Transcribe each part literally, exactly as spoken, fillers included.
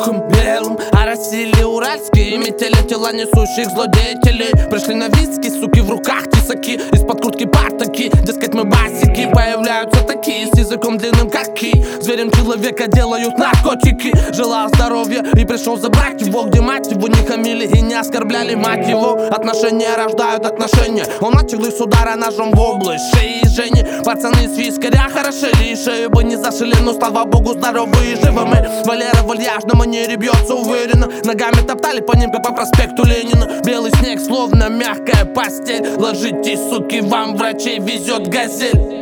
пухом белым оросили уральские метели. Тела несущих злодеятелей пришли на виски, суки, в руках тесаки, из-под куртки партаки, дескать мы басики. Появляются такие с языком длинным, как ки. Зверем человека делают наркотики. Желал здоровья и пришел забрать его, где мать его не хамили и не оскорбляли мать его. Отношения рождают отношения. Он начал их с удара ножом в область шеи Жени. Пацаны с вискаря хорошели, шею бы не зашили, но слава богу здоровые и живы мы. Валера в вальяжном манере бьется уверенно, ногами топтали по ним, как по проспекту Ленина. Белый снег, словно мягкая постель. Ложитесь, суки, вам врачей везет газель.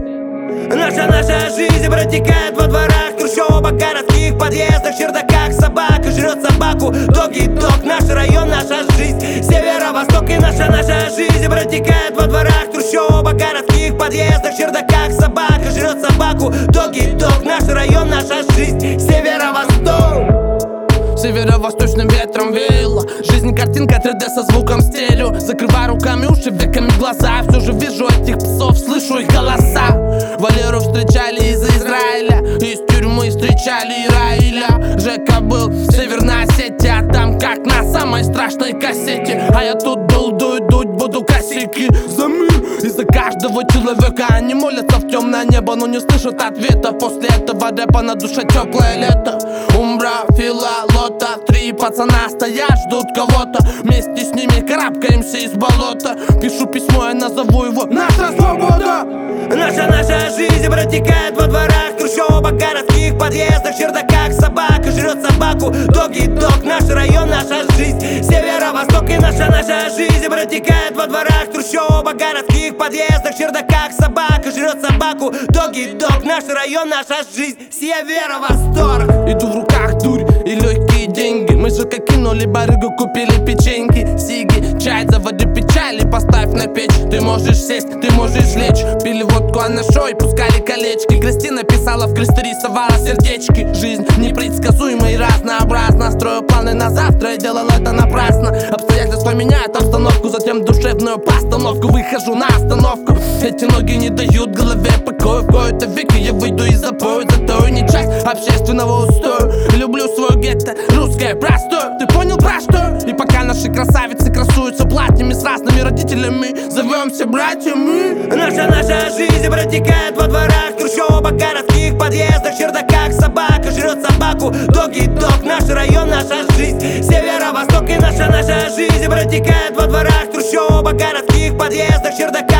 Наша, наша жизнь протекает во дворах трущобок, городских подъездах, чердаках. Собака жрет собаку, дог-дог, наш район, наша жизнь. Северо-восток и наша, наша жизнь протекает во дворах трущобок, городских подъездах, чердаках. Собака жрет собаку, дог-дог, наш район, наша жизнь. Северо-восток. Северо-восточным ветром веяло. Жизнь картинка три дэ со звуком стерео. Закрываю руками уши, веками глаза. Все же вижу этих псов, слышу их голоса. Валеру встречали из Израиля, из тюрьмы встречали Ираиля. Жека был в Северной Осетии, а там как на самой страшной кассете. А я тут дул, дуй, дуть, буду косяки за мир и за каждого человека. Они молятся в темное небо, но не слышат ответа. После этого рэпа на душе теплое лето. Умбра, Фила, Лота, три пацана стоят, ждут кого-то. Вместе с ними карабкаемся из болота. Пишу письмо, я назову его «Наша свобода». Наша, наша жизнь протекает во дворах трущобок, городских подъездах, чердаках. Собака жрет собаку, дог-дог, наш район, наша жизнь. Северо-восток и наша, наша жизнь протекает во дворах трущобок, городских подъездах, чердаках. Собака жрет собаку, дог-дог, наш район, наша жизнь. Северо-восток. Иду в руках дурь и легкие деньги. Мы же как кинули барыгу, купили печеньки, сиги, чай, заводи печали, поставь на печь. Ты можешь сесть, ты можешь лечь. Пили водку, а на шой пускали колечки. Кристина писала в кресты, рисовала сердечки. Жизнь непредсказуема и разнообразна. Строю планы на завтра и делал это напрасно. Обстоятельства меняют обстановку, затем душевную постановку. Выхожу на остановку, эти ноги не дают голове покоя. В кои-то веки я выйду и запою, зато не часть общественного устоя. Люблю свой гетто, русское простое. Ты понял про что? И пока наши красавицы красуются платьями с разными родителями, зовемся братьями. Наша, наша жизнь протекает во дворах трущобок, городских подъездах, чердаках. Собака жрет собаку, дог-дог, наш район, наша жизнь. Северо-восток и наша, наша жизнь протекает во дворах трущобок, городских подъездах, чердаках.